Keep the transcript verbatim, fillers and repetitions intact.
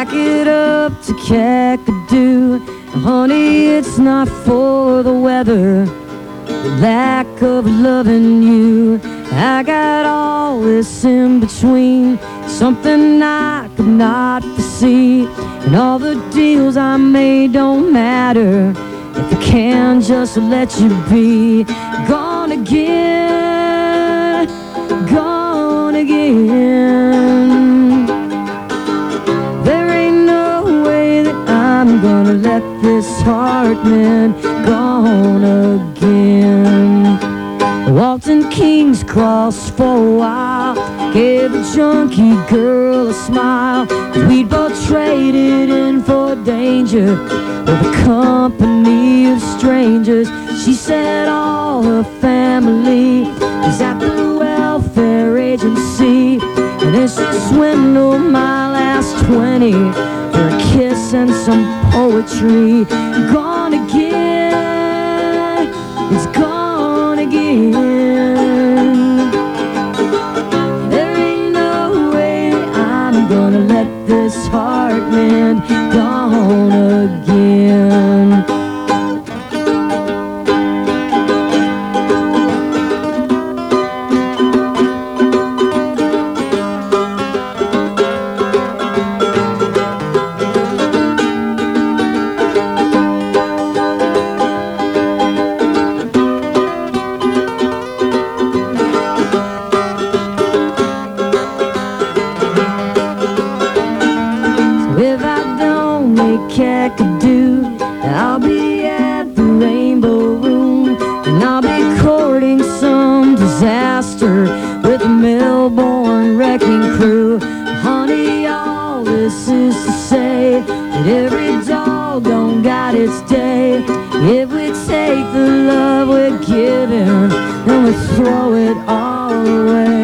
pack it up to Kakadu. Honey, it's not for the weather, the lack of loving you. I got all this in between, something I could not foresee. And all the deals I made don't matter if I can't just let you be. Gone again, gone again. There ain't no way that I'm gonna let this heart mend. Gone again. I walked in King's Cross for a while, gave a junkie girl a smile. We'd both traded in for danger with a company of strangers. She said all her family was at the welfare agency, and then she swindled my last twenty for a kiss and some poetry. Gone again, it's gone again. There ain't no way I'm gonna let this heart mend. Gone again. Kakadu, I'll be at the Rainbow Room, and I'll be courting some disaster with a Melbourne wrecking crew. Honey, all this is to say that every doggone got its day. If we take the love we're given, then we throw it all away.